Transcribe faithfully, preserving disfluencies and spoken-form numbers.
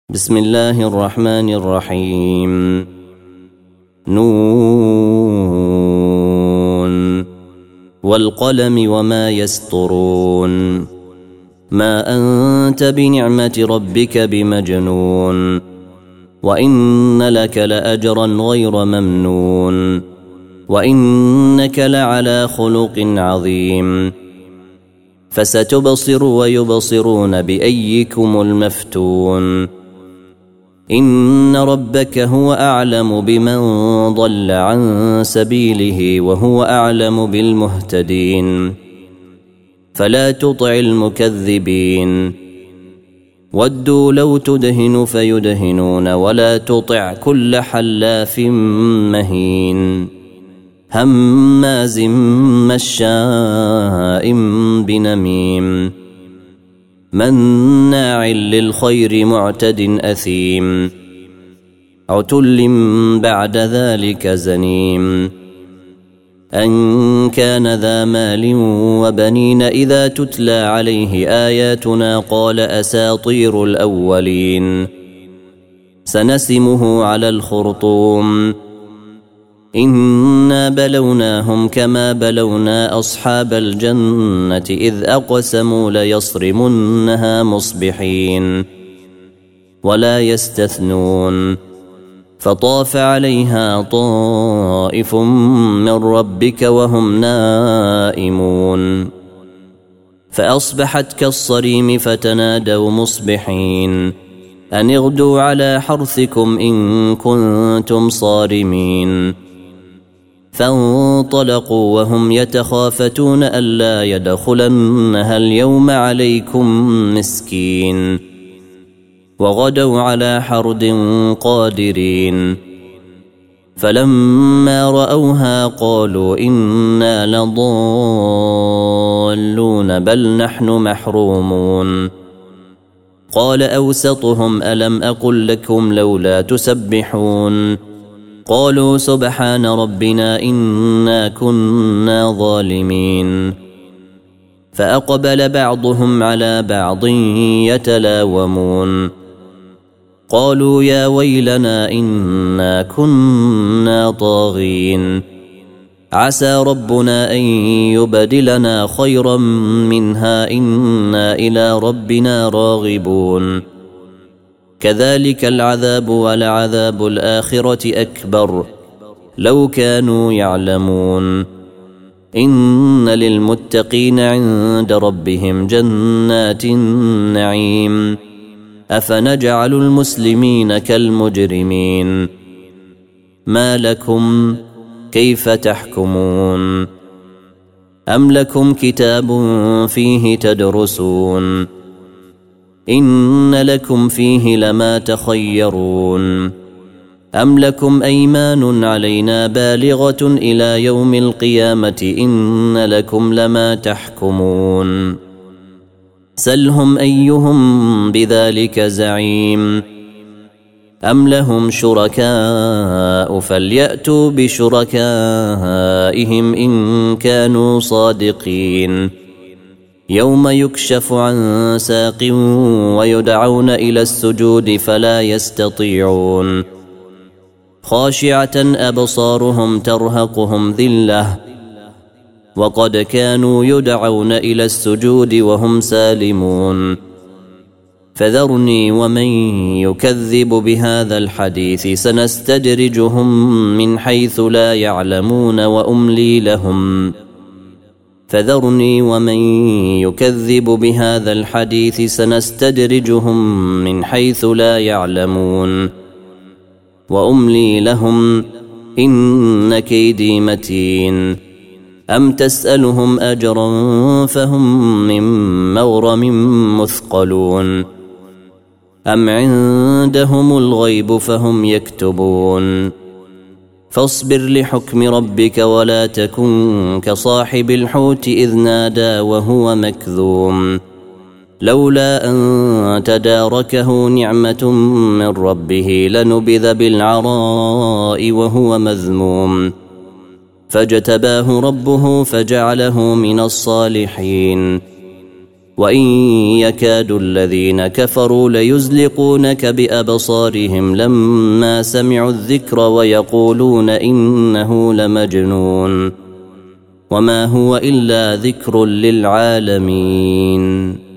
بسم الله الرحمن الرحيم. نون والقلم وما يسطرون. ما أنت بنعمة ربك بمجنون، وإن لك لأجرا غير ممنون، وإنك لعلى خلق عظيم. فستبصر ويبصرون بأيكم المفتون. إن ربك هو أعلم بمن ضل عن سبيله وهو أعلم بالمهتدين. فلا تطع المكذبين. ودوا لو تدهن فيدهنون، ولا تطع كل حلاف مهين هماز مشاء بنميم مناع للخير معتد أثيم عتل بعد ذلك زنيم. أن كان ذا مال وبنين إذا تتلى عليه آياتنا قال أساطير الأولين. سنسمه على الخرطوم. إنا بلوناهم كما بلونا أصحاب الجنة إذ أقسموا ليصرمنها مصبحين ولا يستثنون. فطاف عليها طائف من ربك وهم نائمون، فأصبحت كالصريم فتنادوا مصبحين أن اغدوا على حرثكم إن كنتم صارمين. فانطلقوا وهم يتخافتون ألا يدخلنها اليوم عليكم مسكين، وغدوا على حرد قادرين. فلما رأوها قالوا إنا لضالون بل نحن محرومون. قال أوسطهم ألم أقل لكم لولا تسبحون؟ قالوا سبحان ربنا إنا كنا ظالمين. فأقبل بعضهم على بعض يتلاومون قالوا يا ويلنا إنا كنا طاغين. عسى ربنا أن يبدلنا خيرا منها إنا إلى ربنا راغبون. كذلك العذاب ولعذاب الآخرة أكبر لو كانوا يعلمون. إن للمتقين عند ربهم جنات النعيم. أفنجعل المسلمين كالمجرمين؟ ما لكم كيف تحكمون؟ أم لكم كتاب فيه تدرسون؟ إن لكم فيه لما تخيرون. أم لكم أيمان علينا بالغة إلى يوم القيامة إن لكم لما تحكمون. سلهم أيهم بذلك زعيم. أم لهم شركاء فليأتوا بشركائهم إن كانوا صادقين. يوم يكشف عن ساق ويدعون إلى السجود فلا يستطيعون. خاشعة أبصارهم ترهقهم ذلة وقد كانوا يدعون إلى السجود وهم سالمون. فذرني ومن يكذب بهذا الحديث سنستدرجهم من حيث لا يعلمون وأملي لهم. فذرني ومن يكذب بهذا الحديث سنستدرجهم من حيث لا يعلمون وأملي لهم إن كيدي متين. أم تسألهم أجرا فهم من مغرم مثقلون، أم عندهم الغيب فهم يكتبون. فاصبر لحكم ربك ولا تكن كصاحب الحوت إذ نادى وهو مكذوم لولا أن تداركه نعمة من ربه لنبذ بالعراء وهو مذموم. فاجتباه ربه فجعله من الصالحين. وإن يكاد الذين كفروا ليزلقونك بأبصارهم لما سمعوا الذكر ويقولون إنه لمجنون وما هو إلا ذكر للعالمين.